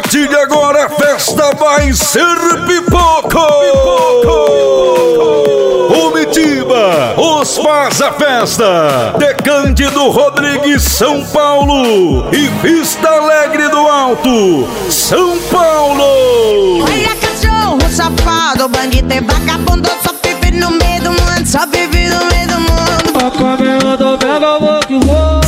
partir de agora a festa vai ser pipoco! Umitiba, os faz a festa. De Cândido Rodrigues, São Paulo. E Vista Alegre do Alto, São Paulo. Olha cachorro safado, bandido e vagabundo, só vive no meio do mundo, só vive no meio do mundo. A caminhada pega, vou que vou.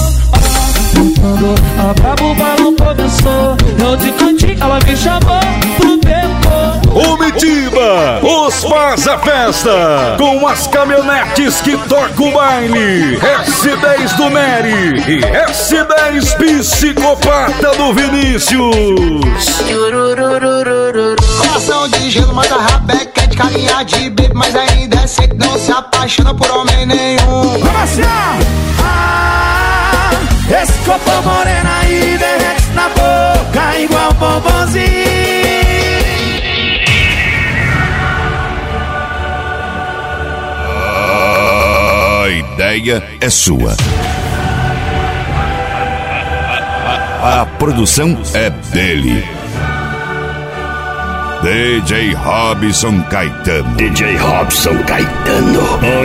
A brabo balão começou. Eu de cantinho, ela me chamou pro beco. Umitiba, os faz a festa. Com as caminhonetes que tocam o baile. S10 do Nery e S10 Psicopata do Vinícius. Coração de gelo, mas a rabeca é de carinha de bebê, mas ainda é seco, não se apaixona por homem nenhum. Vamos assim, esse copo morena aí derrete na boca igual bombonzinho. A ideia é sua. A produção é dele. DJ Robson Caetano. DJ Robson Caetano.